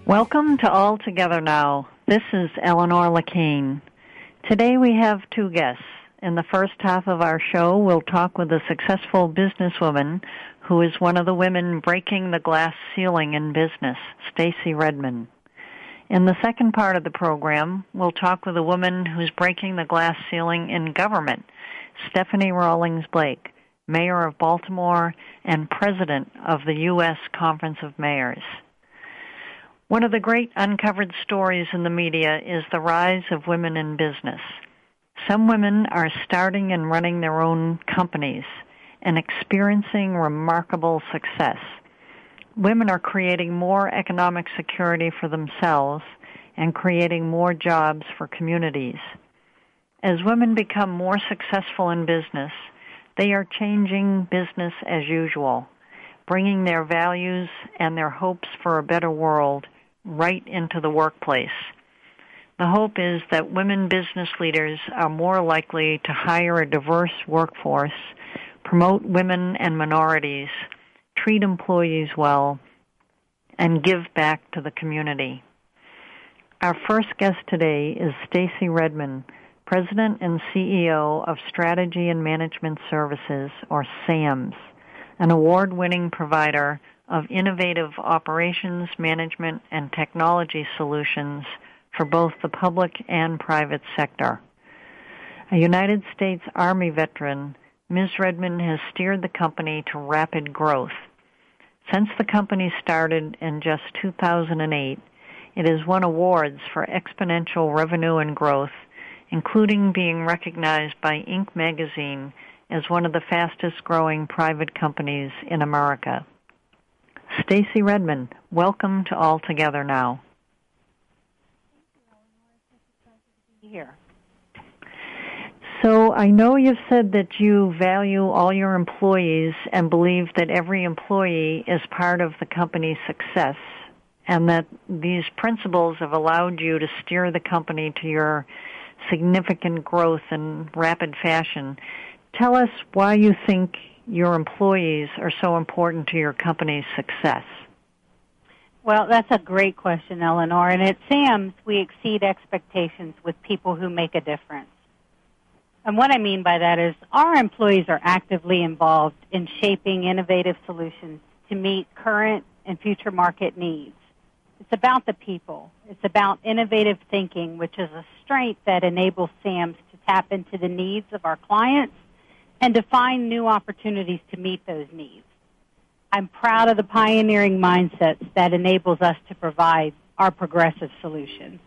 Welcome to All Together Now. This is Eleanor LaCane. Today we have two guests. In the first half of our show, we'll talk with a successful businesswoman who is one of the women breaking the glass ceiling in business, Stacey Redmond. In the second part of the program, we'll talk with a woman who's breaking the glass ceiling in government, Stephanie Rawlings Blake, Mayor of Baltimore and President of the U.S. Conference of Mayors. One of the great uncovered stories in the media is the rise of women in business. Some women are starting and running their own companies and experiencing remarkable success. Women are creating more economic security for themselves and creating more jobs for communities. As women become more successful in business, they are changing business as usual, bringing their values and their hopes for a better world right into the workplace. The hope is that women business leaders are more likely to hire a diverse workforce, promote women and minorities, treat employees well, and give back to the community. Our first guest today is Stacey Redmond, President and CEO of Strategy and Management Services, or SAMS, an award-winning provider of innovative operations, management, and technology solutions for both the public and private sector. A United States Army veteran, Ms. Redmond has steered the company to rapid growth. Since the company started in just 2008, it has won awards for exponential revenue and growth, including being recognized by Inc. magazine as one of the fastest-growing private companies in America. Stacey Redmond, welcome to All Together Now. Here. So I know you've said that you value all your employees and believe that every employee is part of the company's success, and that these principles have allowed you to steer the company to your significant growth in rapid fashion. Tell us why you think your employees are so important to your company's success. Well, that's a great question, Eleanor. And at SAMS, we exceed expectations with people who make a difference. And what I mean by that is our employees are actively involved in shaping innovative solutions to meet current and future market needs. It's about the people. It's about innovative thinking, which is a strength that enables SAMS to tap into the needs of our clients and to find new opportunities to meet those needs. I'm proud of the pioneering mindsets that enables us to provide our progressive solutions.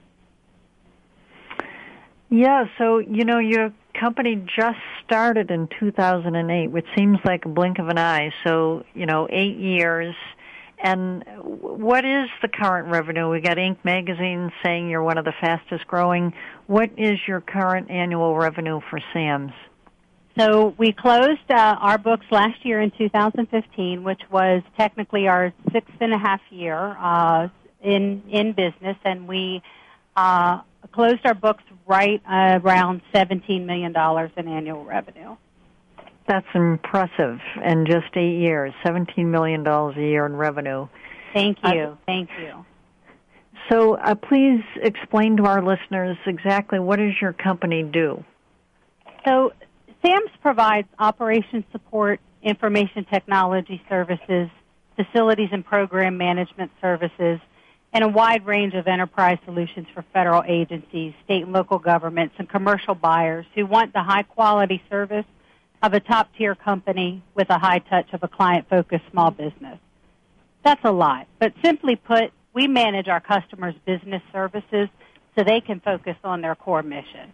Yeah, so, your company just started in 2008, which seems like a blink of an eye. So, 8 years. And what is the current revenue? We got Inc. magazine saying you're one of the fastest growing. What is your current annual revenue for SAMS? So we closed our books last year in 2015, which was technically our 6.5 year in business, and we closed our books right around $17 million in annual revenue. That's impressive. In just 8 years, $17 million a year in revenue. Thank you. Thank you. So please explain to our listeners exactly what does your company do? So SAMS provides operations support, information technology services, facilities and program management services, and a wide range of enterprise solutions for federal agencies, state and local governments, and commercial buyers who want the high-quality service of a top-tier company with a high touch of a client-focused small business. That's a lot, but simply put, we manage our customers' business services so they can focus on their core mission.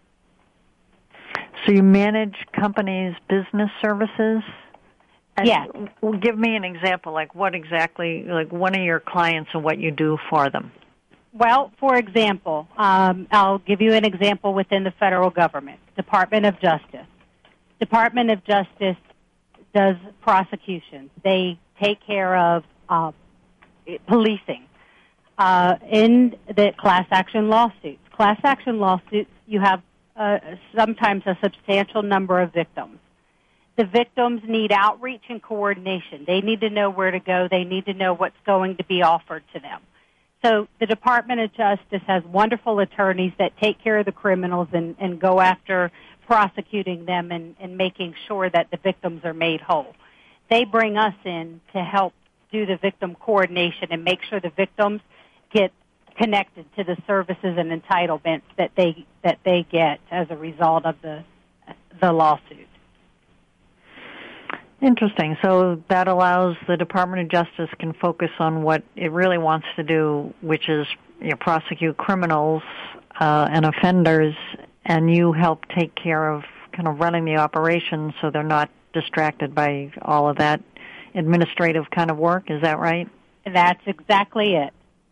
So you manage companies' business services? Yes. Give me an example, like what exactly, like one of your clients and what you do for them. Well, for example, I'll give you an example within the federal government, Department of Justice. Department of Justice does prosecutions. They take care of policing in the class action lawsuits. Class action lawsuits, you have sometimes a substantial number of victims. The victims need outreach and coordination. They need to know where to go. They need to know what's going to be offered to them. So the Department of Justice has wonderful attorneys that take care of the criminals and go after prosecuting them and making sure that the victims are made whole. They bring us in to help do the victim coordination and make sure the victims get connected to the services and entitlements that they get as a result of the lawsuit. Interesting. So that allows the Department of Justice can focus on what it really wants to do, which is prosecute criminals and offenders, and you help take care of kind of running the operation so they're not distracted by all of that administrative kind of work. Is that right? That's exactly it.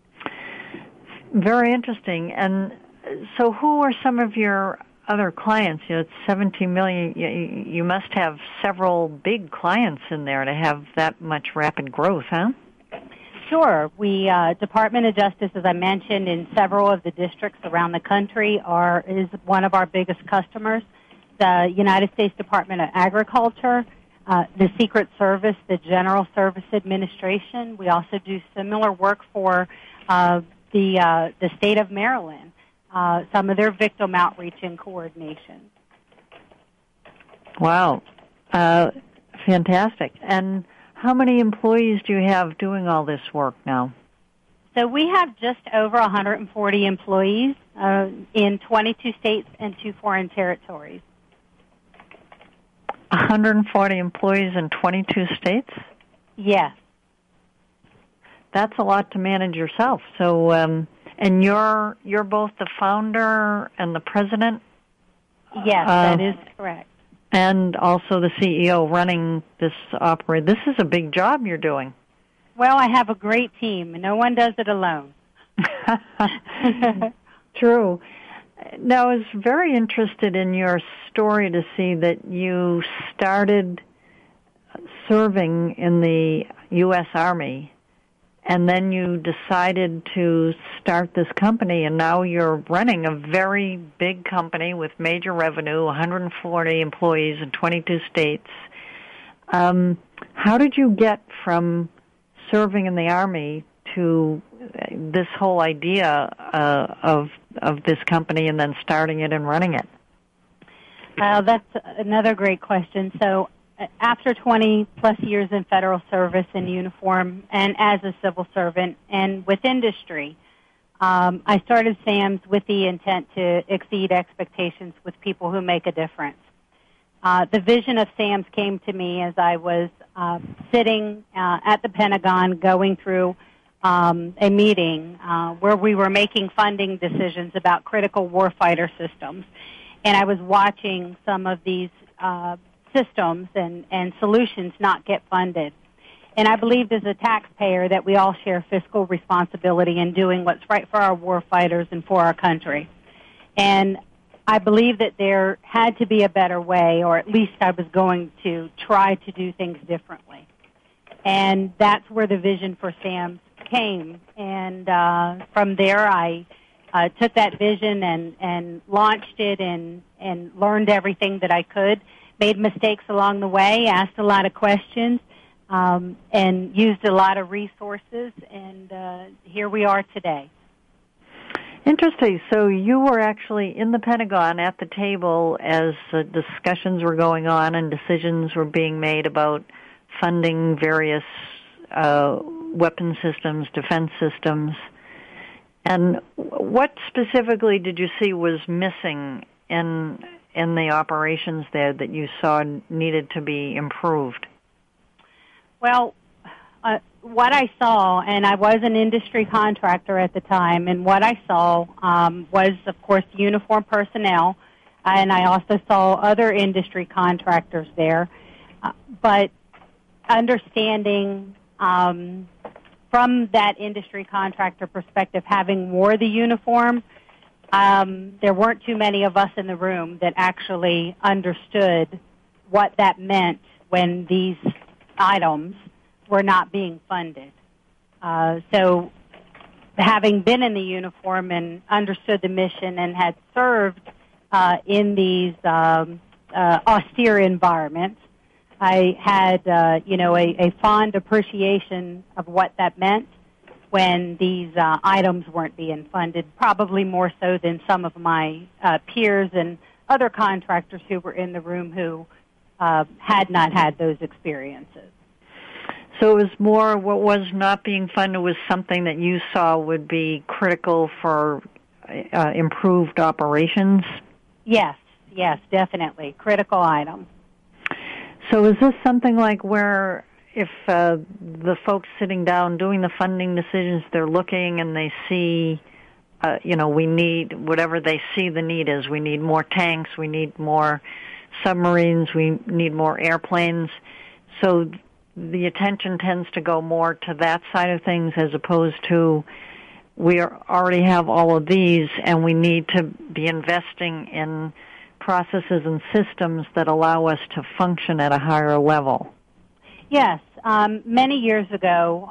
Very interesting. And so who are some of your other clients? It's 17 million. You must have several big clients in there to have that much rapid growth, huh? Sure. We, Department of Justice, as I mentioned, in several of the districts around the country is one of our biggest customers. The United States Department of Agriculture, the Secret Service, the General Service Administration. We also do similar work for the state of Maryland, some of their victim outreach and coordination. Wow. Fantastic. And how many employees do you have doing all this work now? So we have just over 140 employees in 22 states and 2 foreign territories. 140 employees in 22 states? Yes. That's a lot to manage yourself. So, and you're both the founder and the president? Yes, that is correct. And also the CEO running this operation. This is a big job you're doing. Well, I have a great team. No one does it alone. True. Now, I was very interested in your story to see that you started serving in the U.S. Army, and then you decided to start this company, and now you're running a very big company with major revenue, 140 employees in 22 states. How did you get from serving in the Army to this whole idea of this company and then starting it and running it? That's another great question. So after 20-plus years in federal service in uniform and as a civil servant and with industry, I started SAMS with the intent to exceed expectations with people who make a difference. The vision of SAMS came to me as I was sitting at the Pentagon going through a meeting where we were making funding decisions about critical warfighter systems. And I was watching some of these systems and solutions not get funded. And I believed as a taxpayer that we all share fiscal responsibility in doing what's right for our warfighters and for our country. And I believed that there had to be a better way, or at least I was going to try to do things differently. And that's where the vision for SAMS came. And from there, I took that vision and launched it and learned everything that I could, made mistakes along the way, asked a lot of questions, and used a lot of resources, and here we are today. Interesting. So you were actually in the Pentagon at the table as discussions were going on and decisions were being made about funding various weapon systems, defense systems. And what specifically did you see was missing in the operations there that you saw needed to be improved? Well, what I saw, and I was an industry contractor at the time, and what I saw was, of course, uniform personnel, and I also saw other industry contractors there. But understanding from that industry contractor perspective, having wore the uniform, there weren't too many of us in the room that actually understood what that meant when these items were not being funded. So having been in the uniform and understood the mission and had served in these austere environments, I had, a fond appreciation of what that meant. when these items weren't being funded, probably more so than some of my peers and other contractors who were in the room who had not had those experiences. So it was more what was not being funded was something that you saw would be critical for improved operations? Yes, definitely. Critical item. So is this something like where if the folks sitting down doing the funding decisions, they're looking and they see, we need, whatever they see the need is, we need more tanks, we need more submarines, we need more airplanes. So the attention tends to go more to that side of things as opposed to we already have all of these and we need to be investing in processes and systems that allow us to function at a higher level. Yes. Many years ago,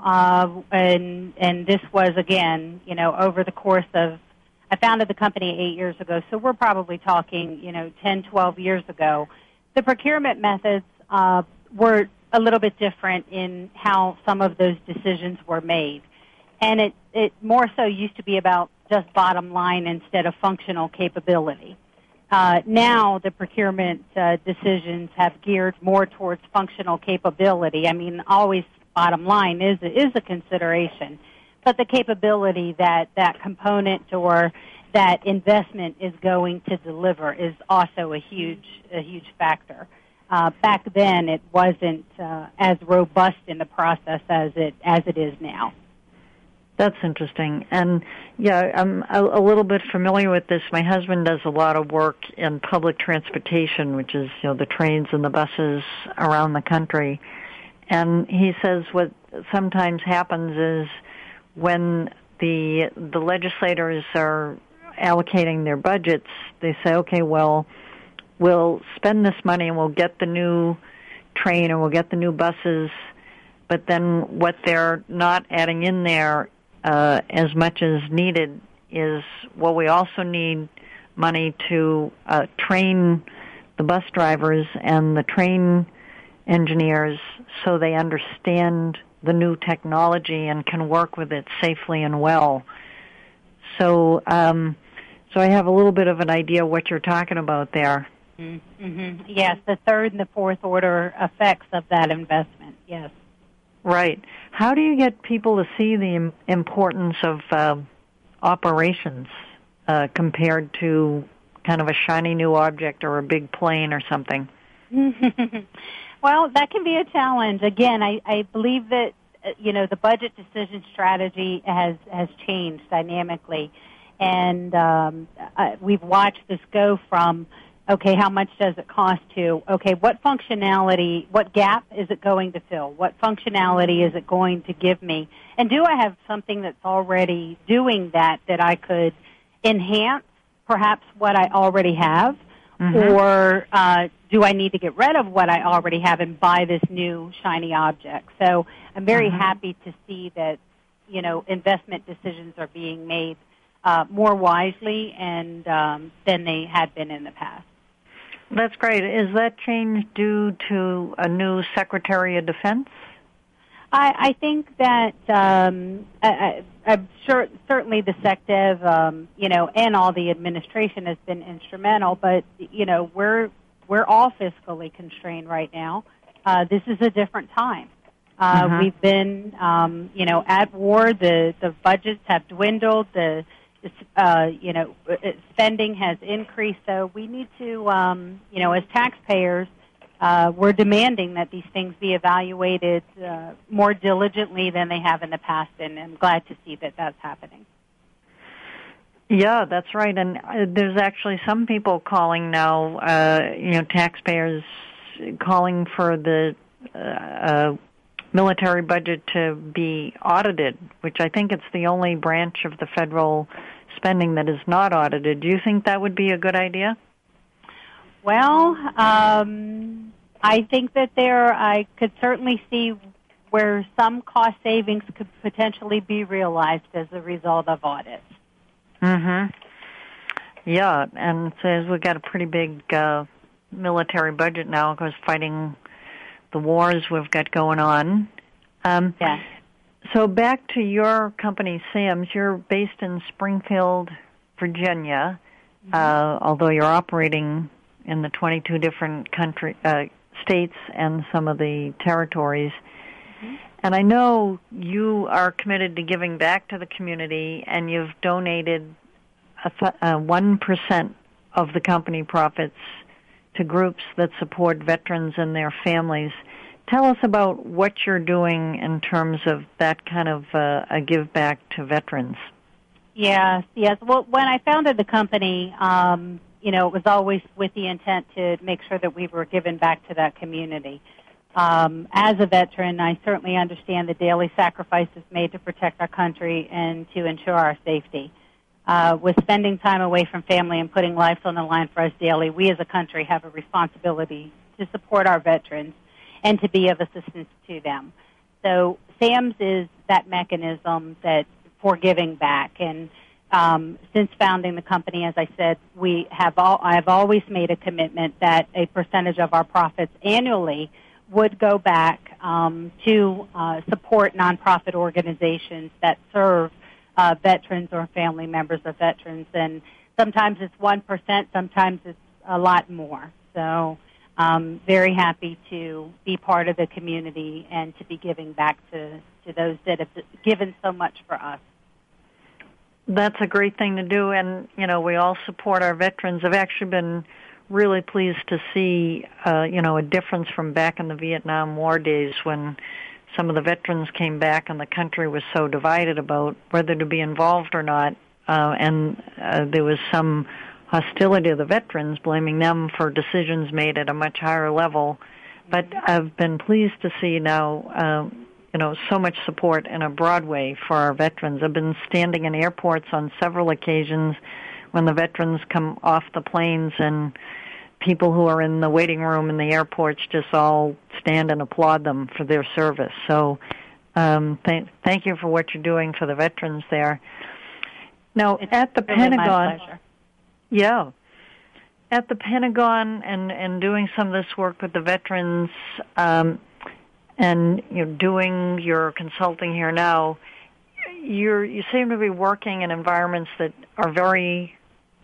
and this was, again, over the course of, I founded the company 8 years ago, so we're probably talking, 10, 12 years ago. The procurement methods were a little bit different in how some of those decisions were made. And it more so used to be about just bottom line instead of functional capability. Now the procurement decisions have geared more towards functional capability. I mean, always bottom line is a consideration, but the capability that component or that investment is going to deliver is also a huge factor. Back then, it wasn't as robust in the process as it is now. That's interesting. And, yeah, I'm a little bit familiar with this. My husband does a lot of work in public transportation, which is, the trains and the buses around the country. And he says what sometimes happens is when the legislators are allocating their budgets, they say, okay, well, we'll spend this money and we'll get the new train or we'll get the new buses, but then what they're not adding in there as much as needed is, well, we also need money to train the bus drivers and the train engineers so they understand the new technology and can work with it safely and well. So I have a little bit of an idea what you're talking about there. Mm-hmm. Yes, the third and the fourth order effects of that investment, yes. Right. How do you get people to see the importance of operations compared to kind of a shiny new object or a big plane or something? Well, that can be a challenge. Again, I believe that the budget decision strategy has changed dynamically, and we've watched this go from, okay, how much does it cost to, okay, what functionality, what gap is it going to fill? What functionality is it going to give me? And do I have something that's already doing that I could enhance perhaps what I already have? Mm-hmm. Or do I need to get rid of what I already have and buy this new shiny object? So I'm very happy to see that, investment decisions are being made more wisely and than they had been in the past. That's great. Is that change due to a new Secretary of Defense? I think that I'm sure certainly the SecDev, and all the administration has been instrumental. But we're all fiscally constrained right now. This is a different time. We've been at war. The budgets have dwindled. Spending has increased, so we need to, as taxpayers, we're demanding that these things be evaluated more diligently than they have in the past, and I'm glad to see that that's happening. Yeah, that's right, and there's actually some people calling now, taxpayers calling for the military budget to be audited, which I think it's the only branch of the federal spending that is not audited. Do you think that would be a good idea? Well, I think that I could certainly see where some cost savings could potentially be realized as a result of audits. Yeah, and it says we've got a pretty big military budget now because fighting the wars we've got going on. Yeah. So back to your company, Sam's. You're based in Springfield, Virginia, although you're operating in the 22 different states and some of the territories. And I know you are committed to giving back to the community, and you've donated 1% of the company profits to groups that support veterans and their families. Tell us about what you're doing in terms of that kind of a give back to veterans. Yes. Well, when I founded the company, it was always with the intent to make sure that we were giving back to that community. As a veteran, I certainly understand the daily sacrifices made to protect our country and to ensure our safety. With spending time away from family and putting lives on the line for us daily, we as a country have a responsibility to support our veterans and to be of assistance to them. So SAMS is that mechanism for giving back. And since founding the company, as I said, I've always made a commitment that a percentage of our profits annually would go back to support nonprofit organizations that serve veterans or family members of veterans. And sometimes it's 1%, sometimes it's a lot more. So very happy to be part of the community and to be giving back to those that have given so much for us. That's a great thing to do, and, we all support our veterans. I've actually been really pleased to see, a difference from back in the Vietnam War days when some of the veterans came back and the country was so divided about whether to be involved or not, and there was some hostility to the veterans, blaming them for decisions made at a much higher level. But I've been pleased to see now, so much support in a broad way for our veterans. I've been standing in airports on several occasions when the veterans come off the planes, and people who are in the waiting room in the airports just all stand and applaud them for their service. So thank you for what you're doing for the veterans there. Now, at the Pentagon, yeah, at the Pentagon and doing some of this work with the veterans, and you're doing your consulting here now, you seem to be working in environments that are very,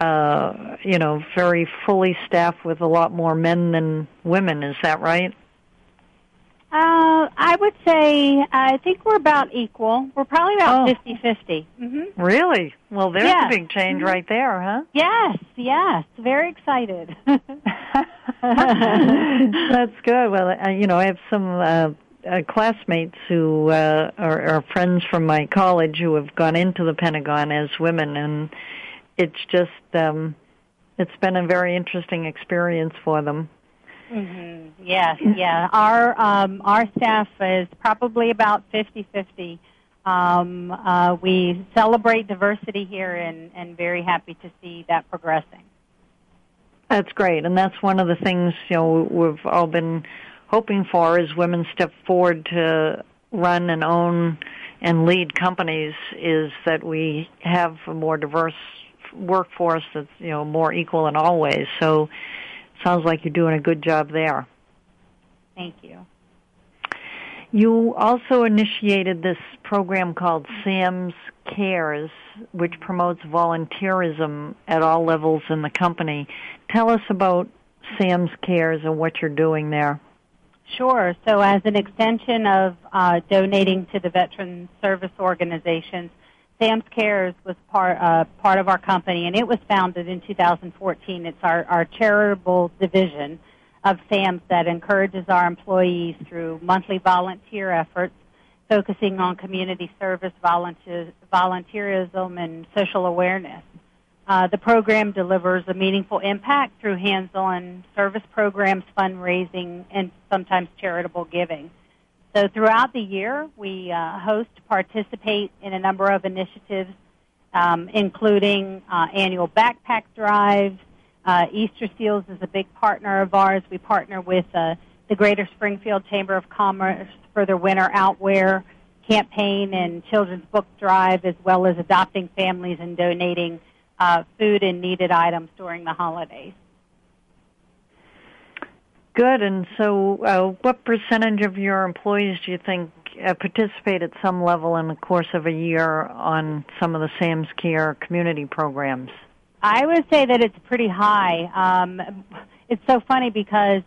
very fully staffed with a lot more men than women. Is that right? I would say I think we're about equal. We're probably about 50-50. Mm-hmm. Really? Well, there's a big change right there, huh? Yes. Very excited. That's good. Well, I have some classmates who are friends from my college who have gone into the Pentagon as women, and it's just it's been a very interesting experience for them. Mm-hmm. Yes, yeah. Our staff is probably about 50-50. We celebrate diversity here, and very happy to see that progressing. That's great, and that's one of the things we've all been hoping for as women step forward to run and own and lead companies, is that we have a more diverse workforce that's more equal in all ways. So sounds like you're doing a good job there. Thank you. You also initiated this program called SAMS Cares, which promotes volunteerism at all levels in the company. Tell us about SAMS Cares and what you're doing there. Sure. So as an extension of donating to the veteran service organizations, SAMS Cares was part of our company, and it was founded in 2014. It's our charitable division of SAMS that encourages our employees through monthly volunteer efforts, focusing on community service, volunteerism, and social awareness. The program delivers a meaningful impact through hands-on service programs, fundraising, and sometimes charitable giving. So throughout the year, we host, participate in a number of initiatives, including annual backpack drives. Easter Seals is a big partner of ours. We partner with the Greater Springfield Chamber of Commerce for their winter outwear campaign and children's book drive, as well as adopting families and donating food and needed items during the holidays. Good. And so what percentage of your employees do you think participate at some level in the course of a year on some of the Sam's Care community programs? I would say that it's pretty high. It's so funny because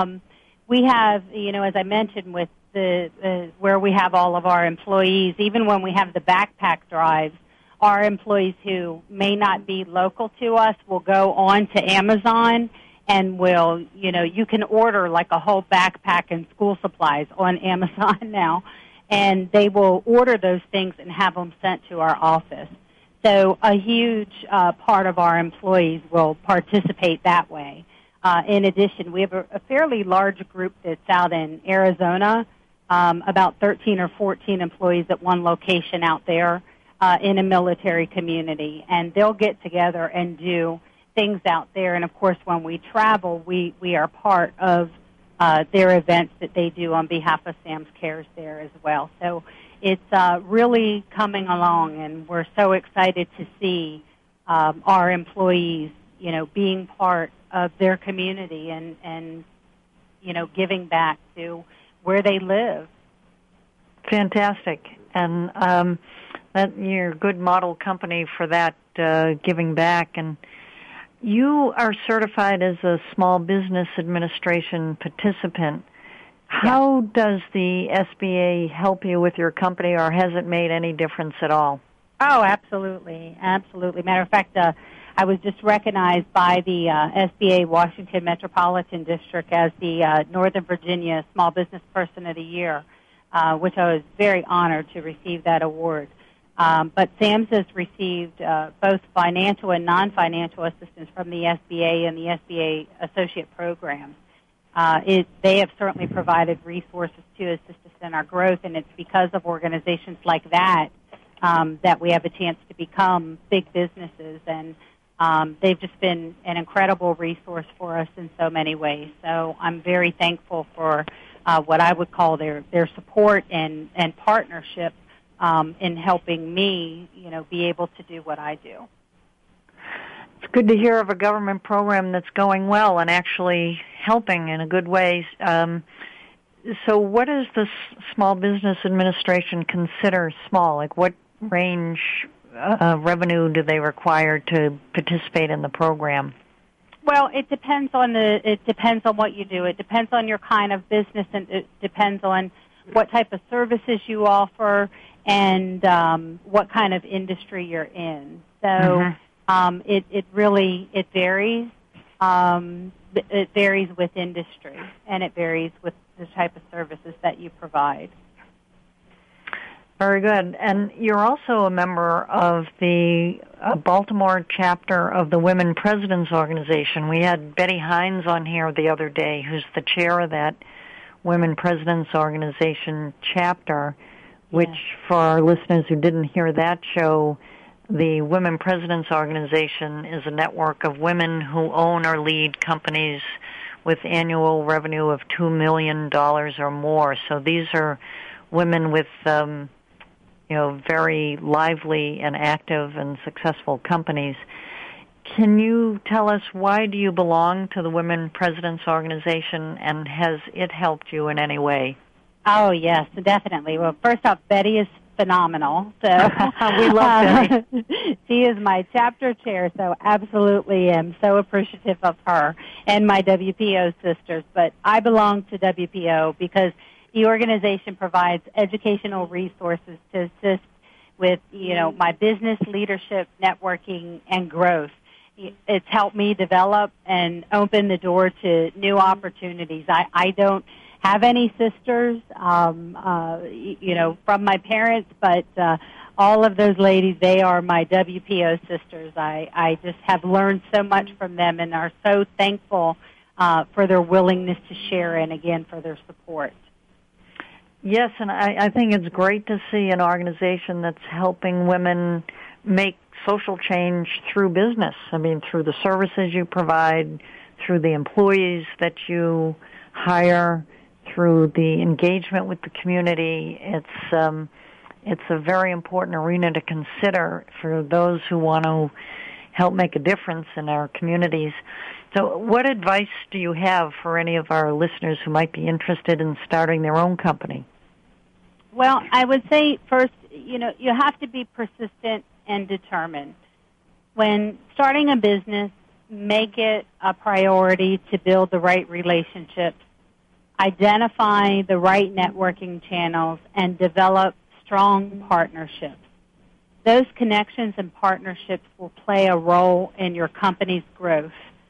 we have, as I mentioned, with the where we have all of our employees, even when we have the backpack drives, our employees who may not be local to us will go on to Amazon and will, you can order like a whole backpack and school supplies on Amazon now, and they will order those things and have them sent to our office. So a huge part of our employees will participate that way. In addition, we have a fairly large group that's out in Arizona, about 13 or 14 employees at one location out there in a military community, and they'll get together and do things out there. And, of course, when we travel, we are part of their events that they do on behalf of Sam's Cares there as well. So it's really coming along, and we're so excited to see our employees, being part of their community and giving back to where they live. Fantastic. And that you're a good model company for that, giving back. And you are certified as a Small Business Administration participant. How does the SBA help you with your company, or has it made any difference at all? Oh, absolutely. Absolutely. Matter of fact, I was just recognized by the SBA Washington Metropolitan District as the Northern Virginia Small Business Person of the Year, which I was very honored to receive that award. But SAMS has received both financial and non-financial assistance from the SBA and the SBA Associate Programs. They have certainly provided resources to assist us in our growth, and it's because of organizations like that that we have a chance to become big businesses, and they've just been an incredible resource for us in so many ways. So I'm very thankful for what I would call their support and partnership in helping me, be able to do what I do. It's good to hear of a government program that's going well and actually helping in a good way. So what does the Small Business Administration consider small? Like what range revenue do they require to participate in the program? Well, it depends on what you do. It depends on your kind of business, and it depends on what type of services you offer and what kind of industry you're in. So it varies. It varies with industry, and it varies with the type of services that you provide. Very good. And you're also a member of the Baltimore chapter of the Women Presidents Organization. We had Betty Hines on here the other day, who's the chair of that Women Presidents Organization chapter, which for our listeners who didn't hear that show, the Women Presidents Organization is a network of women who own or lead companies with annual revenue of $2 million or more. So these are women with very lively and active and successful companies. Can you tell us, why do you belong to the Women Presidents Organization, and has it helped you in any way? Oh, yes, definitely. Well, first off, Betty is phenomenal. So we love Betty. She is my chapter chair, so absolutely am so appreciative of her and my WPO sisters. But I belong to WPO because the organization provides educational resources to assist with, my business leadership, networking, and growth. It's helped me develop and open the door to new opportunities. I don't have any sisters, from my parents, but all of those ladies, they are my WPO sisters. I just have learned so much from them and are so thankful for their willingness to share and, again, for their support. Yes, and I think it's great to see an organization that's helping women make social change through business. I mean, through the services you provide, through the employees that you hire, through the engagement with the community. It's a very important arena to consider for those who want to help make a difference in our communities. So what advice do you have for any of our listeners who might be interested in starting their own company? Well, I would say first, you have to be persistent and determined. When starting a business, make it a priority to build the right relationships, identify the right networking channels, and develop strong partnerships. Those connections and partnerships will play a role in your company's growth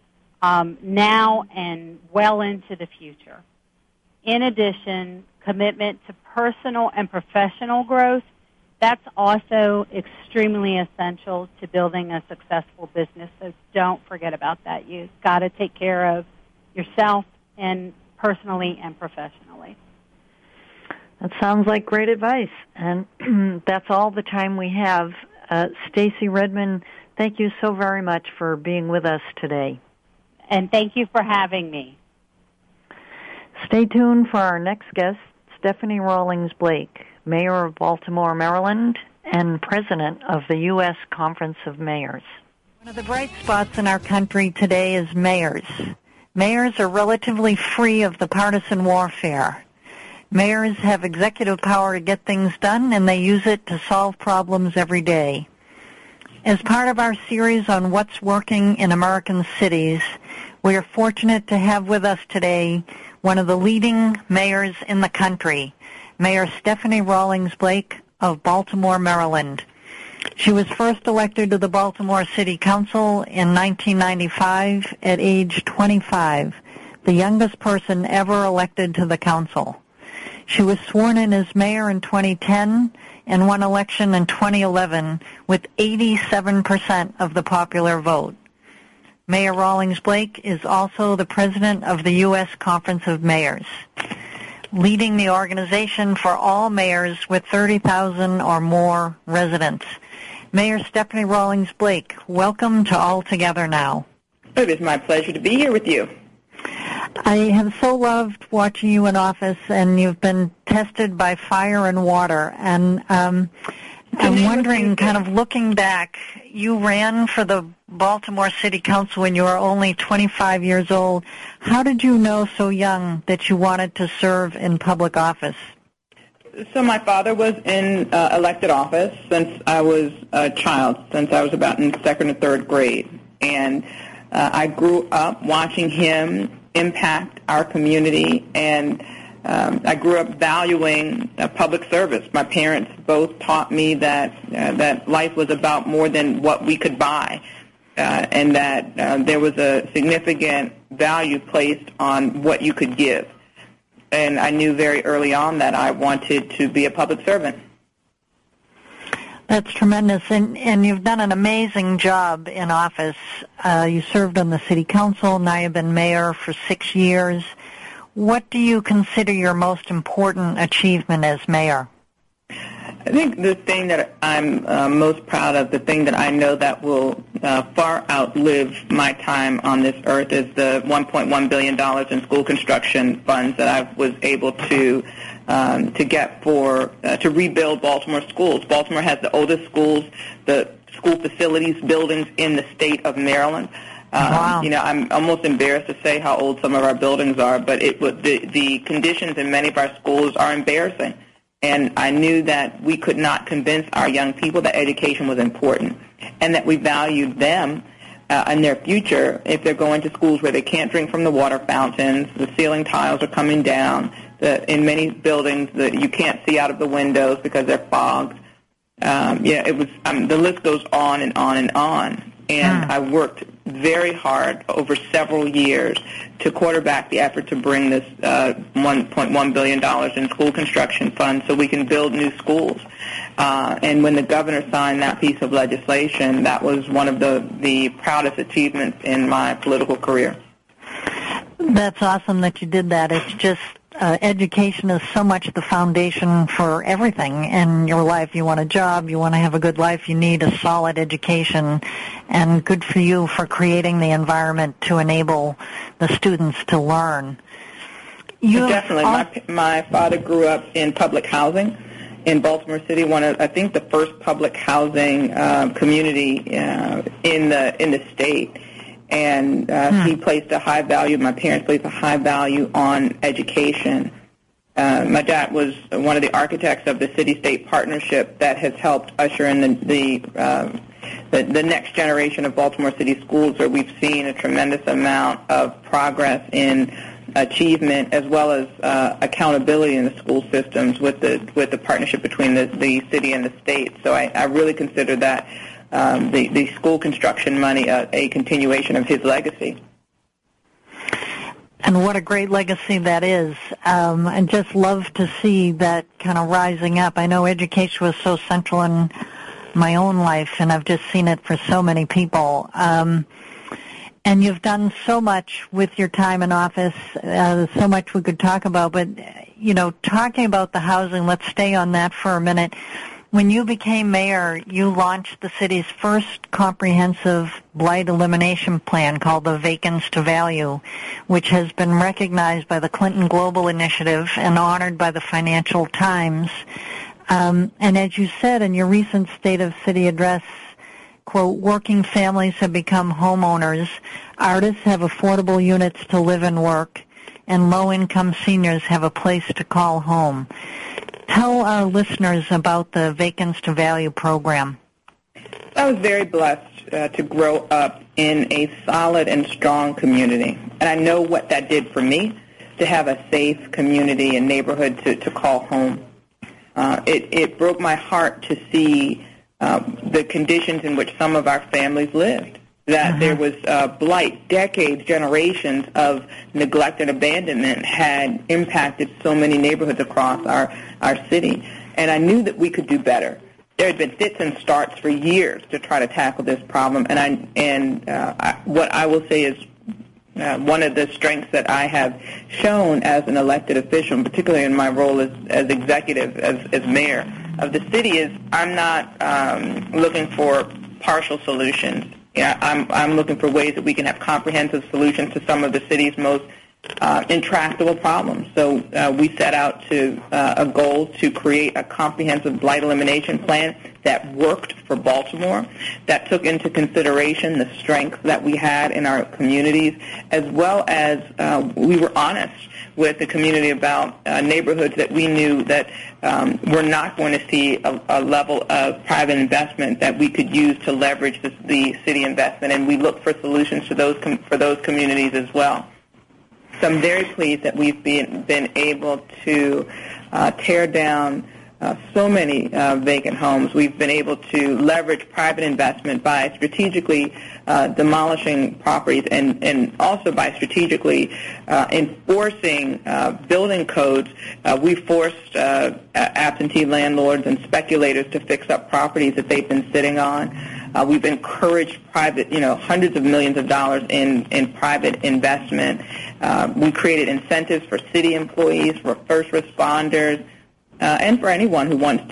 now and well into the future. In addition, commitment to personal and professional growth, that's also extremely essential to building a successful business, so don't forget about that. You've got to take care of yourself and personally and professionally. That sounds like great advice, and that's all the time we have. Stacy Redmond, thank you so very much for being with us today. And thank you for having me. Stay tuned for our next guest, Stephanie Rawlings Blake, Mayor of Baltimore, Maryland, and President of the U.S. Conference of Mayors. One of the bright spots in our country today is mayors. Mayors are relatively free of the partisan warfare. Mayors have executive power to get things done, and they use it to solve problems every day. As part of our series on what's working in American cities, we are fortunate to have with us today one of the leading mayors in the country, Mayor Stephanie Rawlings Blake of Baltimore, Maryland. She was first elected to the Baltimore City Council in 1995 at age 25, the youngest person ever elected to the council. She was sworn in as mayor in 2010 and won election in 2011 with 87% of the popular vote. Mayor Rawlings Blake is also the president of the U.S. Conference of Mayors, leading the organization for all mayors with 30,000 or more residents. Mayor Stephanie Rawlings Blake, welcome to All Together Now. It is my pleasure to be here with you. I have so loved watching you in office, and you've been tested by fire and water. And I'm wondering, kind of looking back, you ran for the Baltimore City Council when you were only 25 years old. How did you know so young that you wanted to serve in public office? So my father was in elected office since I was a child, since I was about in second or third grade. And I grew up watching him impact our community, and I grew up valuing public service. My parents both taught me that life was about more than what we could buy, and that there was a significant value placed on what you could give. And I knew very early on that I wanted to be a public servant. That's tremendous, and you've done an amazing job in office. You served on the city council, now you've been mayor for 6 years. What do you consider your most important achievement as mayor? I think the thing that I'm most proud of, the thing that I know that will far outlive my time on this earth, is the $1.1 billion in school construction funds that I was able to get to rebuild Baltimore schools. Baltimore has the oldest schools, the school facilities buildings in the state of Maryland. Wow. I'm almost embarrassed to say how old some of our buildings are, but the conditions in many of our schools are embarrassing. And I knew that we could not convince our young people that education was important and that we valued them and their future if they're going to schools where they can't drink from the water fountains, the ceiling tiles are coming down, in many buildings that you can't see out of the windows because they're fogged. The list goes on and on and on. And I worked very hard over several years to quarterback the effort to bring this $1.1 billion in school construction funds so we can build new schools. And when the governor signed that piece of legislation, that was one of the proudest achievements in my political career. That's awesome that you did that. It's just education is so much the foundation for everything in your life. You want a job, you want to have a good life, you need a solid education, and good for you for creating the environment to enable the students to learn. Definitely. My father grew up in public housing in Baltimore City, I think the first public housing community in the state. And he placed a high value, my parents placed a high value on education. My dad was one of the architects of the city-state partnership that has helped usher in the next generation of Baltimore City schools, where we've seen a tremendous amount of progress in achievement as well as accountability in the school systems with the partnership between the city and the state. So I really consider that the school construction money a continuation of his legacy. And what a great legacy that is. And just love to see that kind of rising up. I know education was so central in my own life, and I've just seen it for so many people. And you've done so much with your time in office, so much we could talk about. But, talking about the housing, let's stay on that for a minute. When you became mayor, you launched the city's first comprehensive blight elimination plan called the Vacants to Value, which has been recognized by the Clinton Global Initiative and honored by the Financial Times. And as you said in your recent State of City address, quote, working families have become homeowners, artists have affordable units to live and work, and low-income seniors have a place to call home. Tell our listeners about the Vacants to Value program. I was very blessed to grow up in a solid and strong community, and I know what that did for me, to have a safe community and neighborhood to call home. It broke my heart to see the conditions in which some of our families lived, that there was blight, decades, generations of neglect and abandonment had impacted so many neighborhoods across our city. And I knew that we could do better. There had been fits and starts for years to try to tackle this problem, what I will say is one of the strengths that I have shown as an elected official, particularly in my role as executive, as mayor of the city, is I'm not looking for partial solutions. I'm looking for ways that we can have comprehensive solutions to some of the city's most intractable problems. So we set out to a goal to create a comprehensive blight elimination plan that worked for Baltimore, that took into consideration the strength that we had in our communities, as well as we were honest with the community about neighborhoods that we knew that were not going to see a level of private investment that we could use to leverage the city investment, and we looked for solutions to for those communities as well. So I'm very pleased that we've been able to tear down so many vacant homes. We've been able to leverage private investment by strategically demolishing properties and also by strategically enforcing building codes. We forced absentee landlords and speculators to fix up properties that they've been sitting on. We've encouraged private, hundreds of millions of dollars in private investment. We created incentives for city employees, for first responders, and for anyone who wants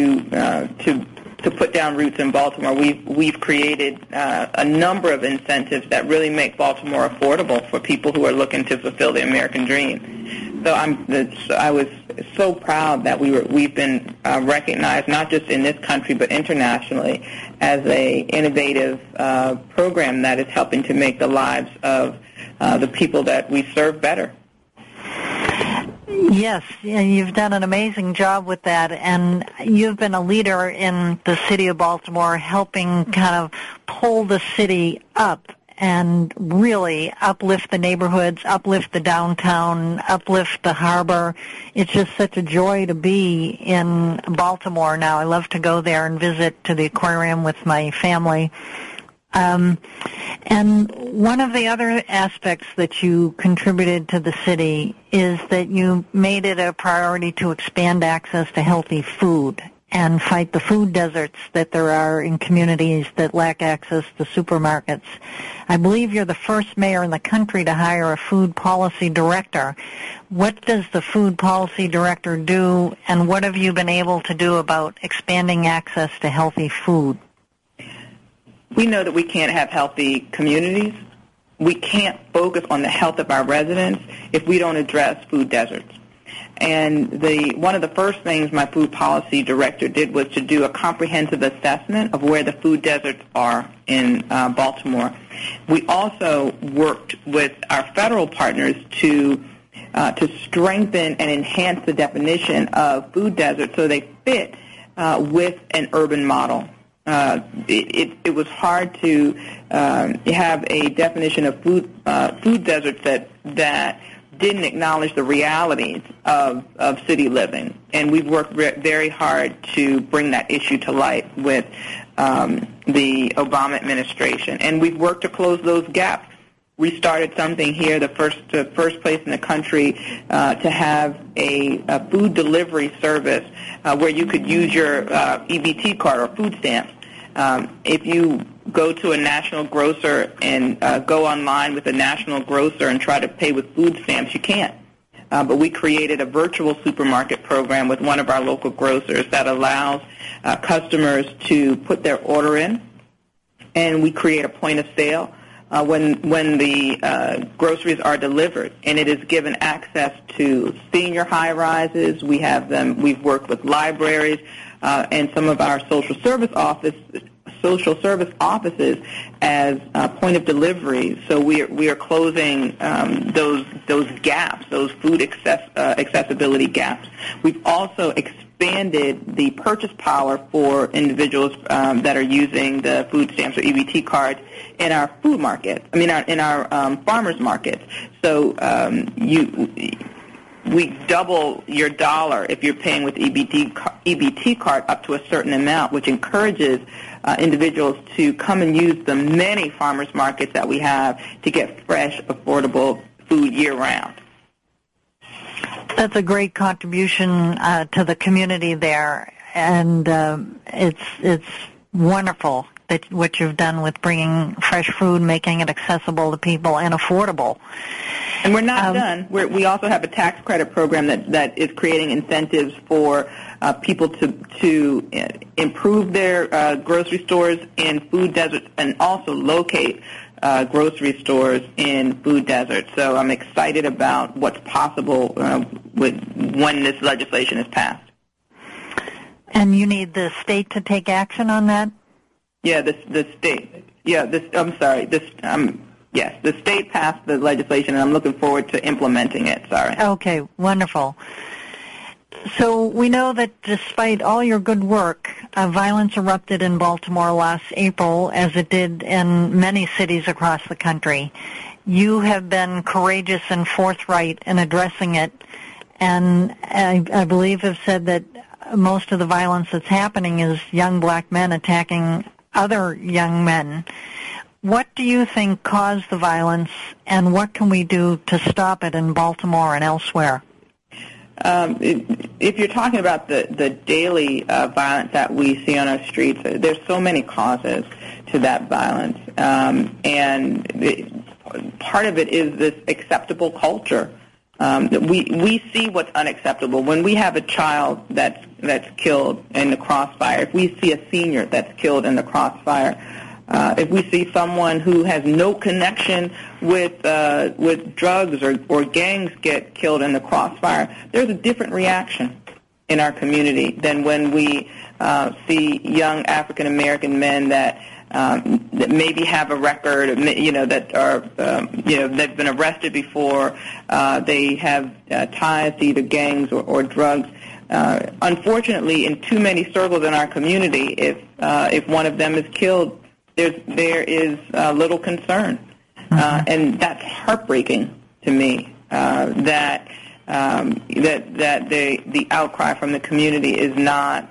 to put down roots in Baltimore. We've created a number of incentives that really make Baltimore affordable for people who are looking to fulfill the American dream. So I was so proud that we've been recognized not just in this country but internationally as a innovative program that is helping to make the lives of the people that we serve better. Yes, you've done an amazing job with that, and you've been a leader in the city of Baltimore, helping kind of pull the city up and really uplift the neighborhoods, uplift the downtown, uplift the harbor. It's just such a joy to be in Baltimore now. I love to go there and visit to the aquarium with my family. And one of the other aspects that you contributed to the city is that you made it a priority to expand access to healthy food and fight the food deserts that there are in communities that lack access to supermarkets. I believe you're the first mayor in the country to hire a food policy director. What does the food policy director do, and what have you been able to do about expanding access to healthy food? We know that we can't have healthy communities. We can't focus on the health of our residents if we don't address food deserts. And one of the first things my food policy director did was to do a comprehensive assessment of where the food deserts are in Baltimore. We also worked with our federal partners to to strengthen and enhance the definition of food deserts so they fit with an urban model. It was hard to have a definition of food deserts that didn't acknowledge the realities of city living. And we've worked very hard to bring that issue to light with the Obama administration. And we've worked to close those gaps. We started something here, the first place in the country to have a food delivery service where you could use your EBT card or food stamps. If you go to a national grocer and go online with a national grocer and try to pay with food stamps, you can't. But we created a virtual supermarket program with one of our local grocers that allows customers to put their order in, and we create a point of sale when the groceries are delivered, and it is given access to senior high-rises. We've worked with libraries and some of our social service offices as point of delivery. So we are closing those gaps, those food accessibility gaps. We've also expanded the purchase power for individuals that are using the food stamps or EBT cards in our food markets. In our farmers markets. So we double your dollar if you're paying with EBT card up to a certain amount, which encourages individuals to come and use the many farmers markets that we have to get fresh, affordable food year-round. That's a great contribution to the community there, and it's wonderful what you've done with bringing fresh food, making it accessible to people and affordable. And we're not done. We also have a tax credit program that is creating incentives for people to improve their grocery stores in food deserts and also locate grocery stores in food deserts. So I'm excited about what's possible when this legislation is passed. And you need the state to take action on that? Yeah, the state. Yeah, yes, the state passed the legislation, and I'm looking forward to implementing it. Sorry. Okay, wonderful. So we know that despite all your good work, violence erupted in Baltimore last April, as it did in many cities across the country. You have been courageous and forthright in addressing it, and I believe have said that most of the violence that's happening is young black men attacking other young men. What do you think caused the violence, and what can we do to stop it in Baltimore and elsewhere? If you're talking about the daily violence that we see on our streets, there's so many causes to that violence. And part of it is this acceptable culture. We see what's unacceptable. When we have a child that's killed in the crossfire, if we see a senior that's killed in the crossfire, if we see someone who has no connection with drugs or gangs get killed in the crossfire, there's a different reaction in our community than when we see young African American men that maybe have a record, that are, they've been arrested before. They have ties to either gangs or drugs. Unfortunately, in too many circles in our community, if one of them is killed, there is little concern, and that's heartbreaking to me. That the outcry from the community is not.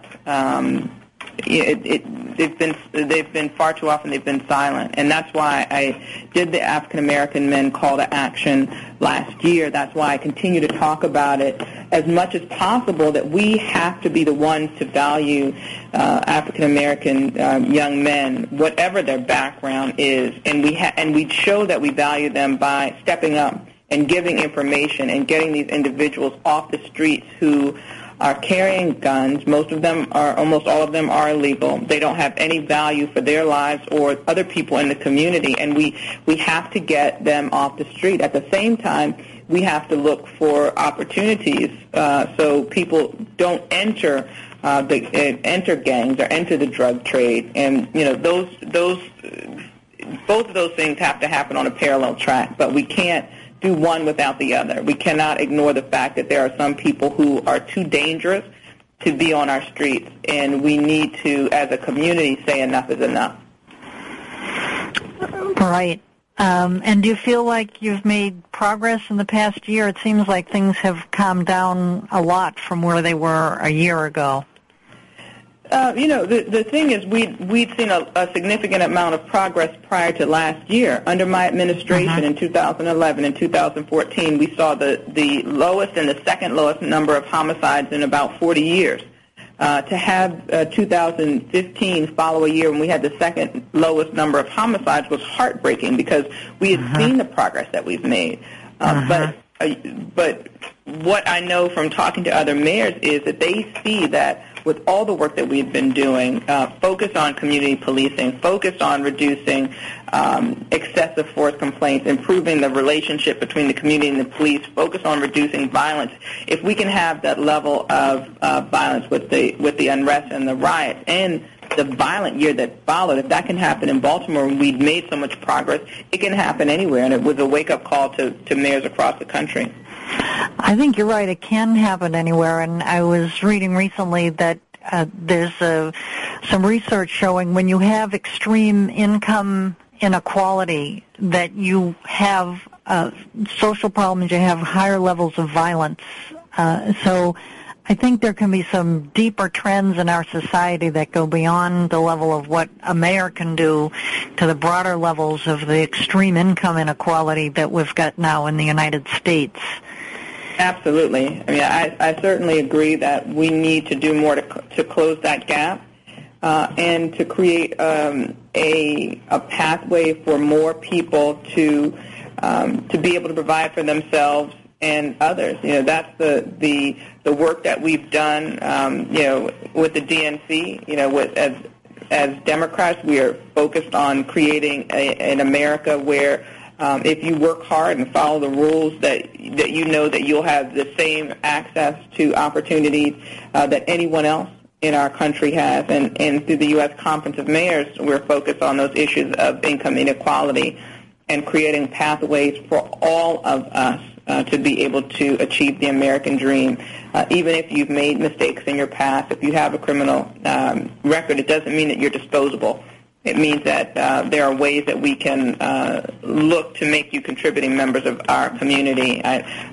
They've been far too often. They've been silent, and that's why I did the African American Men Call to Action last year. That's why I continue to talk about it as much as possible. That we have to be the ones to value African American young men, whatever their background is, and we show that we value them by stepping up and giving information and getting these individuals off the streets who are carrying guns. Almost all of them are illegal. They don't have any value for their lives or other people in the community, and we have to get them off the street. At the same time, we have to look for opportunities so people don't enter gangs or enter the drug trade. And both of those things have to happen on a parallel track. But we can't do one without the other. We cannot ignore the fact that there are some people who are too dangerous to be on our streets, and we need to, as a community, say enough is enough. Right. And do you feel like you've made progress in the past year? It seems like things have calmed down a lot from where they were a year ago. The thing is, we'd seen a significant amount of progress prior to last year. Under my administration in 2011 and 2014, we saw the lowest and the second lowest number of homicides in about 40 years. To have 2015 follow a year when we had the second lowest number of homicides was heartbreaking because we had seen the progress that we've made. But what I know from talking to other mayors is that they see that with all the work that we've been doing, focused on community policing, focused on reducing excessive force complaints, improving the relationship between the community and the police, focused on reducing violence. If we can have that level of violence with the unrest and the riots and the violent year that followed, if that can happen in Baltimore, and we've made so much progress, it can happen anywhere, and it was a wake-up call to mayors across the country. I think you're right. It can happen anywhere, and I was reading recently that there's some research showing when you have extreme income inequality that you have social problems, you have higher levels of violence. So I think there can be some deeper trends in our society that go beyond the level of what a mayor can do to the broader levels of the extreme income inequality that we've got now in the United States. Absolutely. I mean, I certainly agree that we need to do more to close that gap and to create a pathway for more people to be able to provide for themselves and others. That's the work that we've done. With the DNC. As Democrats, we are focused on creating an America where if you work hard and follow the rules, that you know that you'll have the same access to opportunities that anyone else in our country has. And through the U.S. Conference of Mayors, we're focused on those issues of income inequality and creating pathways for all of us to be able to achieve the American dream. Even if you've made mistakes in your past, if you have a criminal record, it doesn't mean that you're disposable. It means that there are ways that we can look to make you contributing members of our community.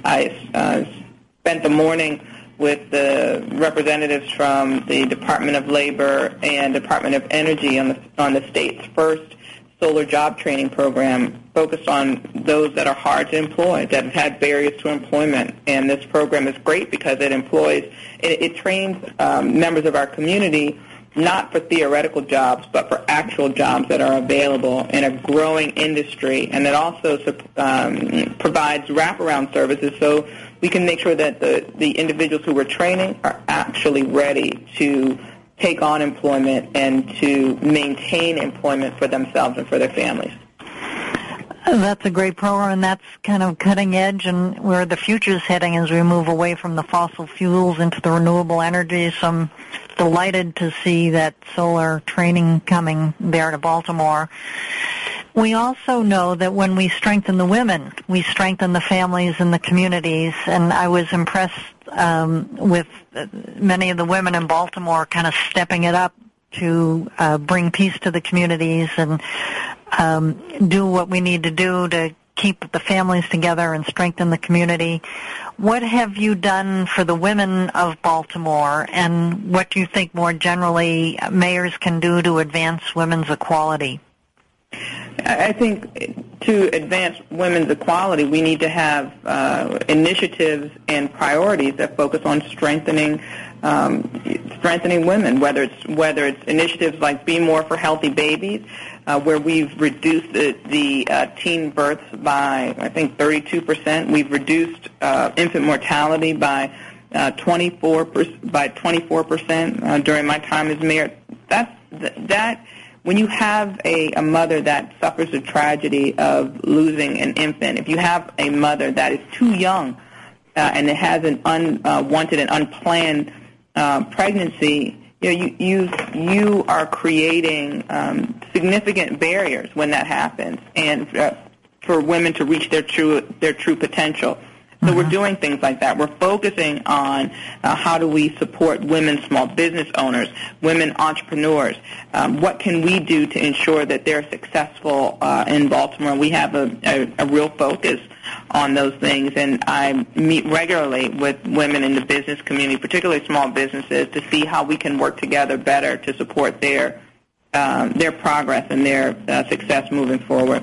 I spent the morning with the representatives from the Department of Labor and Department of Energy on the state's first solar job training program focused on those that are hard to employ, that have had barriers to employment. And this program is great because it trains members of our community not for theoretical jobs, but for actual jobs that are available in a growing industry. And it also provides wraparound services so we can make sure that the individuals who we're training are actually ready to take on employment and to maintain employment for themselves and for their families. That's a great program, and that's kind of cutting edge and where the future is heading as we move away from the fossil fuels into the renewable energy. So I'm delighted to see that solar training coming there to Baltimore. We also know that when we strengthen the women, we strengthen the families and the communities, and I was impressed with many of the women in Baltimore kind of stepping it up to bring peace to the communities and do what we need to do to keep the families together and strengthen the community. What have you done for the women of Baltimore, and what do you think more generally mayors can do to advance women's equality? I think to advance women's equality, we need to have initiatives and priorities that focus on strengthening women, whether it's initiatives like Be More for Healthy Babies, where we've reduced the teen births by, I think, 32%. We've reduced infant mortality by 24% during my time as mayor. That when you have a mother that suffers a tragedy of losing an infant, if you have a mother that is too young and it has an unwanted and unplanned pregnancy, you are creating significant barriers when that happens. And for women to reach their true potential. So we're doing things like that. We're focusing on how do we support women small business owners, women entrepreneurs. What can we do to ensure that they're successful in Baltimore? We have a real focus on those things, and I meet regularly with women in the business community, particularly small businesses, to see how we can work together better to support their progress and their success moving forward.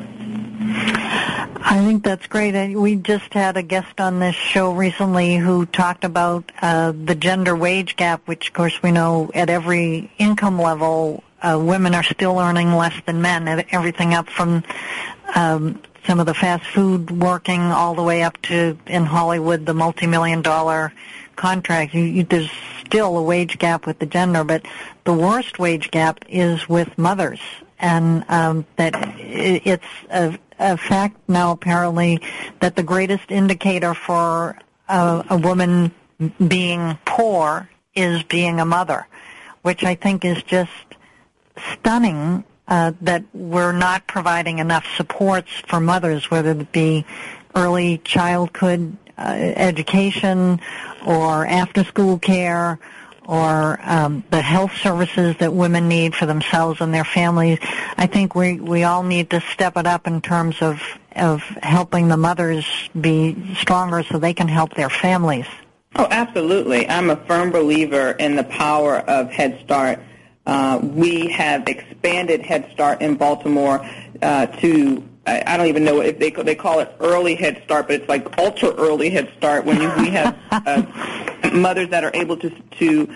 I think that's great. We just had a guest on this show recently who talked about the gender wage gap, which, of course, we know at every income level, women are still earning less than men, everything up from some of the fast food working all the way up to, in Hollywood, the multi-million-dollar contracts. There's still a wage gap with the gender, but the worst wage gap is with mothers. And that it's a fact now, apparently, that the greatest indicator for a woman being poor is being a mother, which I think is just stunning, that we're not providing enough supports for mothers, whether it be early childhood education or after-school care, or the health services that women need for themselves and their families. I think we all need to step it up in terms of helping the mothers be stronger so they can help their families. Oh, absolutely. I'm a firm believer in the power of Head Start. We have expanded Head Start in Baltimore to, I don't even know if they call it early Head Start, but it's like ultra early Head Start when we have mothers that are able to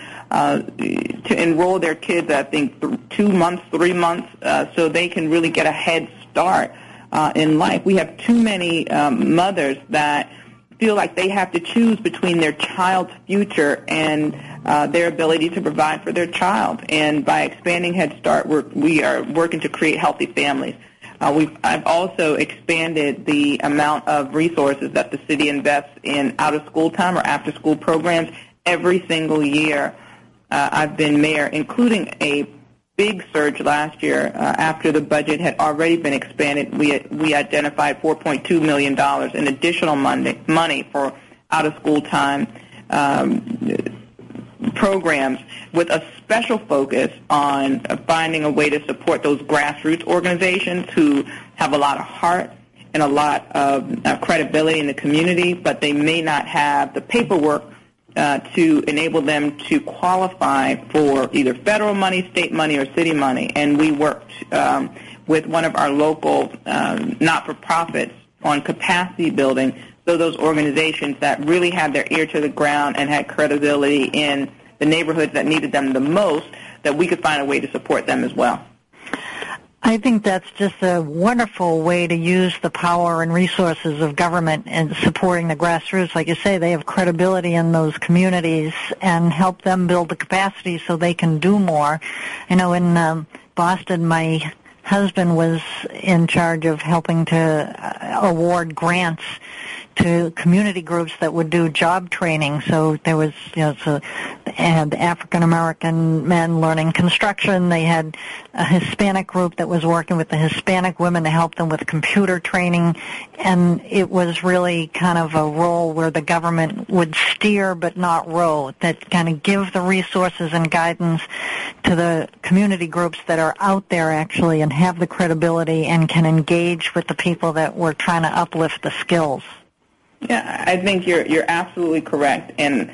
enroll their kids, I think 2 months, 3 months, so they can really get a head start in life. We have too many mothers that feel like they have to choose between their child's future and their ability to provide for their child. And by expanding Head Start, we are working to create healthy families. I've also expanded the amount of resources that the city invests in out-of-school time or after-school programs every single year. I've been mayor, including a big surge last year after the budget had already been expanded. We identified $4.2 million in additional money for out-of-school time programs, with a special focus on finding a way to support those grassroots organizations who have a lot of heart and a lot of credibility in the community, but they may not have the paperwork to enable them to qualify for either federal money, state money, or city money. And we worked with one of our local not-for-profits on capacity building, so those organizations that really had their ear to the ground and had credibility in the neighborhoods that needed them the most, that we could find a way to support them as well. I think that's just a wonderful way to use the power and resources of government and supporting the grassroots. Like you say, they have credibility in those communities and help them build the capacity so they can do more. You know, in Boston, my husband was in charge of helping to award grants to community groups that would do job training. So there was, they had African-American men learning construction. They had a Hispanic group that was working with the Hispanic women to help them with computer training. And it was really kind of a role where the government would steer but not row, that kind of give the resources and guidance to the community groups that are out there actually and have the credibility and can engage with the people that we're trying to uplift the skills. Yeah, I think you're absolutely correct, and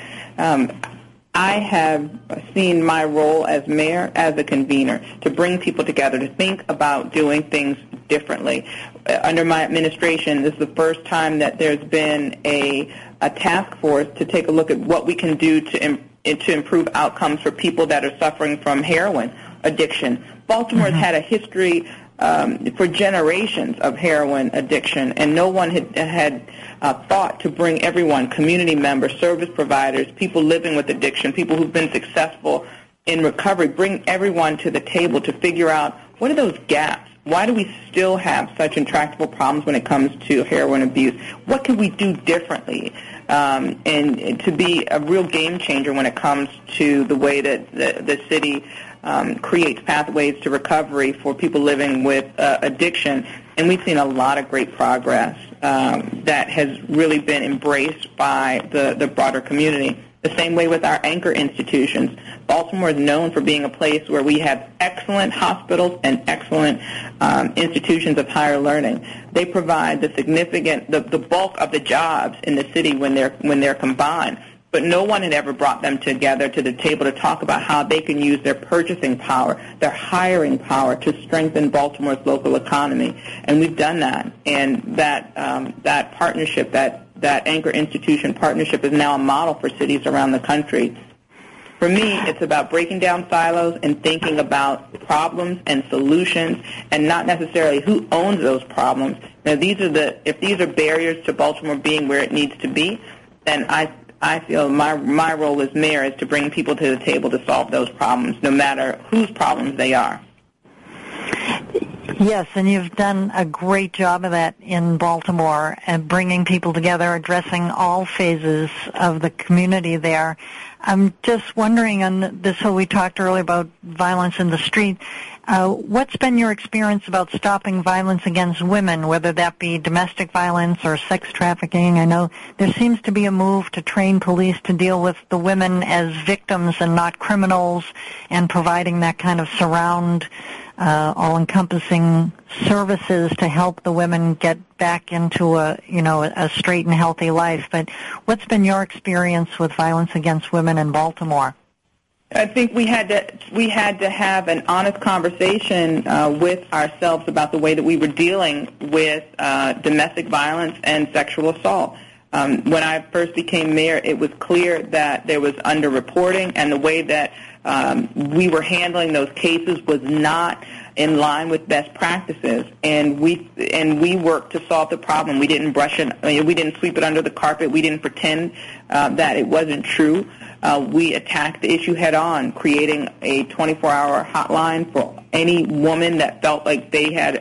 I have seen my role as mayor as a convener, to bring people together, to think about doing things differently. Under my administration, this is the first time that there's been a task force to take a look at what we can do to improve outcomes for people that are suffering from heroin addiction. Baltimore has had a history for generations of heroin addiction, and no one had thought to bring everyone, community members, service providers, people living with addiction, people who've been successful in recovery, bring everyone to the table to figure out what are those gaps. Why do we still have such intractable problems when it comes to heroin abuse? What can we do differently? And to be a real game changer when it comes to the way that the city creates pathways to recovery for people living with addiction. and we've seen a lot of great progress that has really been embraced by the broader community. The same way with our anchor institutions. Baltimore is known for being a place where we have excellent hospitals and excellent institutions of higher learning. They provide the bulk of the jobs in the city when they're combined. But no one had ever brought them together to the table to talk about how they can use their purchasing power, their hiring power to strengthen Baltimore's local economy. And we've done that. And that partnership, that anchor institution partnership is now a model for cities around the country. For me, it's about breaking down silos and thinking about problems and solutions and not necessarily who owns those problems. Now, if these are barriers to Baltimore being where it needs to be, then I feel my role as mayor is to bring people to the table to solve those problems, no matter whose problems they are. Yes, and you've done a great job of that in Baltimore and bringing people together, addressing all phases of the community there. I'm just wondering on this, so we talked earlier about violence in the street. What's been your experience about stopping violence against women, whether that be domestic violence or sex trafficking? I know there seems to be a move to train police to deal with the women as victims and not criminals, and providing that kind of surround all-encompassing services to help the women get back into a straight and healthy life. But what's been your experience with violence against women in Baltimore? I think we had to have an honest conversation with ourselves about the way that we were dealing with domestic violence and sexual assault. When I first became mayor, it was clear that there was underreporting, and the way that we were handling those cases was not in line with best practices, and we worked to solve the problem. We didn't brush it. We didn't sweep it under the carpet. We didn't pretend that it wasn't true. We attacked the issue head on, creating a 24-hour hotline for any woman that felt like they had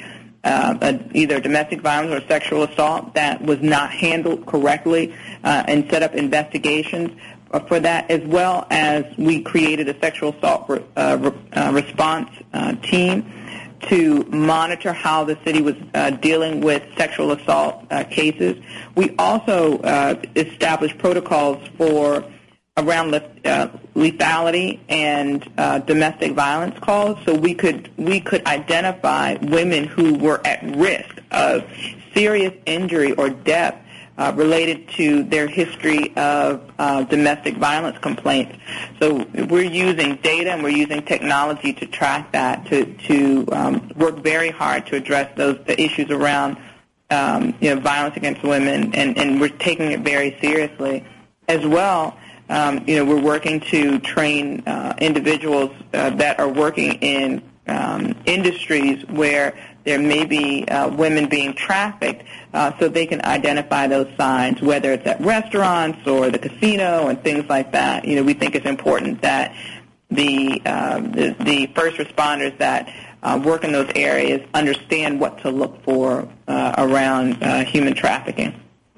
either domestic violence or sexual assault that was not handled correctly, and set up investigations for that, as well as we created a sexual assault response team to monitor how the city was dealing with sexual assault cases. We also established protocols for around lethality and domestic violence calls, so we could identify women who were at risk of serious injury or death related to their history of domestic violence complaints. So we're using data and we're using technology to track that, to work very hard to address the issues around violence against women, and we're taking it very seriously. As well, we're working to train individuals that are working in industries where there may be women being trafficked, so they can identify those signs, whether it's at restaurants or the casino and things like that. We think it's important that the first responders that work in those areas understand what to look for around human trafficking.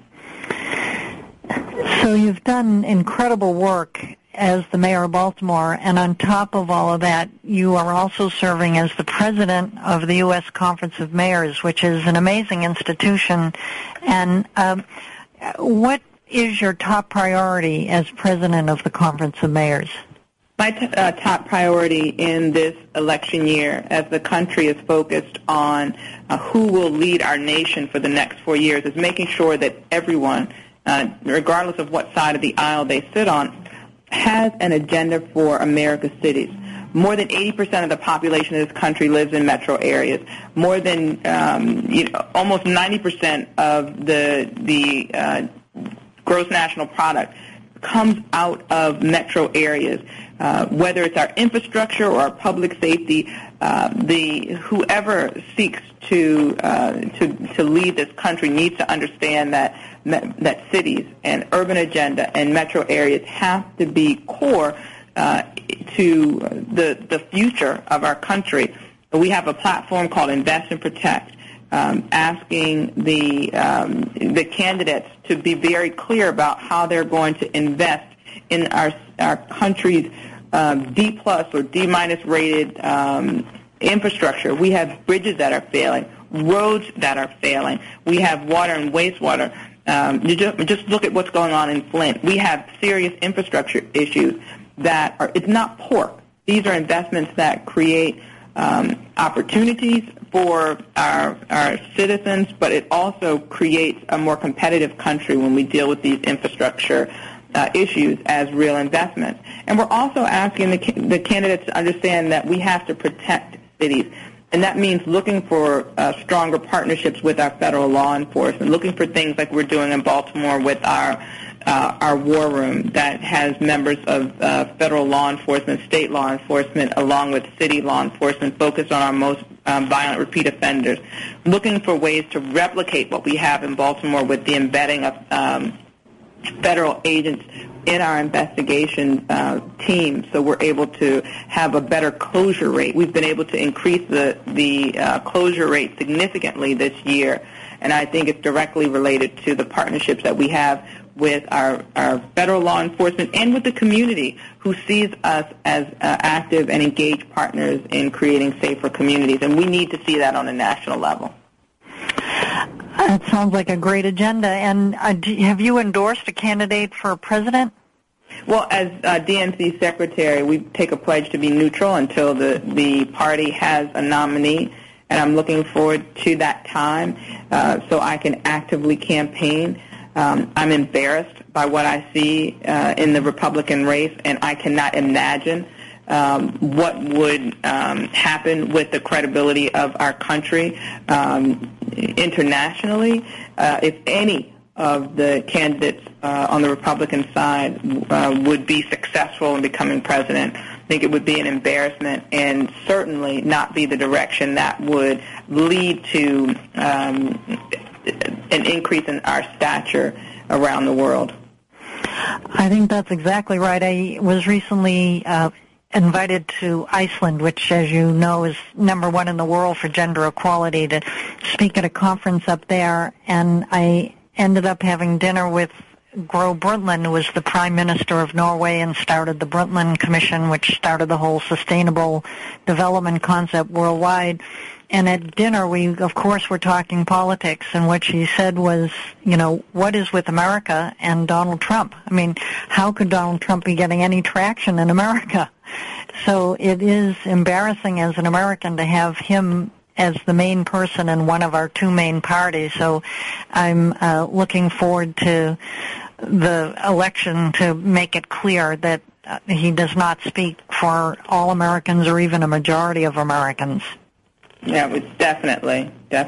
So you've done incredible work as the mayor of Baltimore, and on top of all of that, you are also serving as the president of the U.S. Conference of Mayors, which is an amazing institution. And what is your top priority as president of the Conference of Mayors? My top priority in this election year, as the country is focused on who will lead our nation for the next 4 years, is making sure that everyone, regardless of what side of the aisle they sit on, has an agenda for America's cities. More than 80% of the population of this country lives in metro areas. More than almost 90% of the gross national product comes out of metro areas. Whether it's our infrastructure or our public safety, whoever seeks to lead this country needs to understand that cities and urban agenda and metro areas have to be core to the future of our country. We have a platform called Invest and Protect, asking the candidates to be very clear about how they're going to invest in our country's D+ or D- rated infrastructure. We have bridges that are failing, roads that are failing. We have water and wastewater. You just look at what's going on in Flint. We have serious infrastructure issues that are, it's not pork. These are investments that create opportunities for our citizens, but it also creates a more competitive country when we deal with these infrastructure issues as real investments. And we're also asking the candidates to understand that we have to protect cities. And that means looking for stronger partnerships with our federal law enforcement, looking for things like we're doing in Baltimore with our war room that has members of federal law enforcement, state law enforcement, along with city law enforcement focused on our most violent repeat offenders, looking for ways to replicate what we have in Baltimore with the embedding of federal agents in our investigation team, so we're able to have a better closure rate. We've been able to increase the closure rate significantly this year, and I think it's directly related to the partnerships that we have with our federal law enforcement and with the community who sees us as active and engaged partners in creating safer communities, and we need to see that on a national level. That sounds like a great agenda. And have you endorsed a candidate for president? Well, as DNC secretary, we take a pledge to be neutral until the party has a nominee, and I'm looking forward to that time so I can actively campaign. I'm embarrassed by what I see in the Republican race, and I cannot imagine what would happen with the credibility of our country internationally if any of the candidates on the Republican side would be successful in becoming president. I think it would be an embarrassment and certainly not be the direction that would lead to an increase in our stature around the world. I think that's exactly right. I was recently invited to Iceland, which, as you know, is #1 in the world for gender equality, to speak at a conference up there, and I ended up having dinner with Gro Brundtland, who was the Prime Minister of Norway and started the Brundtland Commission, which started the whole sustainable development concept worldwide. And at dinner, we, of course, were talking politics, and what she said was, you know, what is with America and Donald Trump? I mean, how could Donald Trump be getting any traction in America? So it is embarrassing as an American to have him as the main person in one of our two main parties. So I'm looking forward to the election to make it clear that he does not speak for all Americans or even a majority of Americans. Yeah, it's definitely.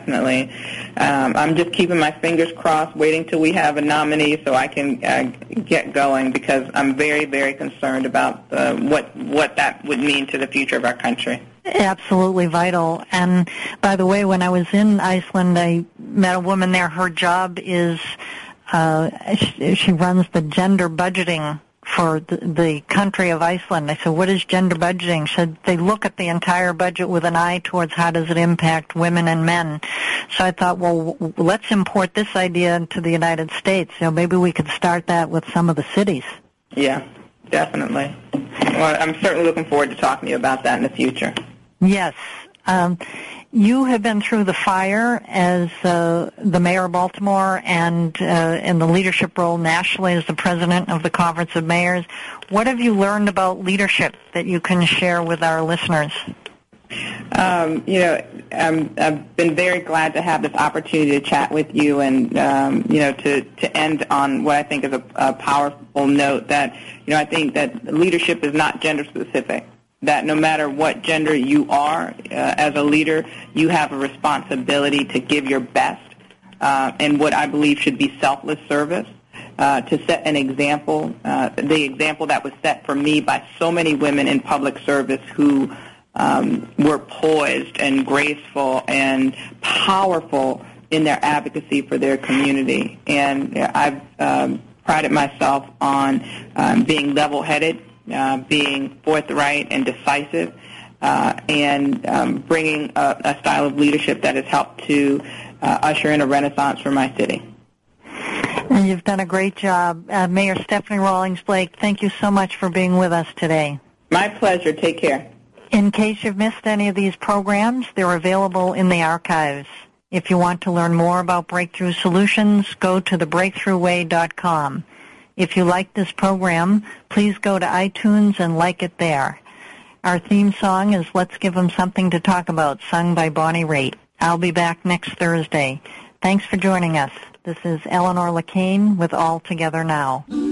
I'm just keeping my fingers crossed, waiting till we have a nominee so I can get going, because I'm very, very concerned about what that would mean to the future of our country. Absolutely vital. And by the way, when I was in Iceland, I met a woman there. Her job is she runs the gender budgeting for the country of Iceland. I said, what is gender budgeting? She said, they look at the entire budget with an eye towards how does it impact women and men. So I thought, well, let's import this idea into the United States. You know, maybe we could start that with some of the cities. Yeah, definitely. Well, I'm certainly looking forward to talking to you about that in the future. Yes. You have been through the fire as the mayor of Baltimore and in the leadership role nationally as the president of the Conference of Mayors. What have you learned about leadership that you can share with our listeners? I've been very glad to have this opportunity to chat with you and, to end on what I think is a powerful note that, I think that leadership is not gender specific. That no matter what gender you are as a leader, you have a responsibility to give your best and what I believe should be selfless service, to set an example, the example that was set for me by so many women in public service who were poised and graceful and powerful in their advocacy for their community. And I've prided myself on being level-headed, being forthright and decisive, and bringing a style of leadership that has helped to usher in a renaissance for my city. And you've done a great job. Mayor Stephanie Rawlings Blake, thank you so much for being with us today. My pleasure. Take care. In case you've missed any of these programs, they're available in the archives. If you want to learn more about Breakthrough Solutions, go to thebreakthroughway.com. If you like this program, please go to iTunes and like it there. Our theme song is Let's Give 'Em Something to Talk About, sung by Bonnie Raitt. I'll be back next Thursday. Thanks for joining us. This is Eleanor LeCain with All Together Now.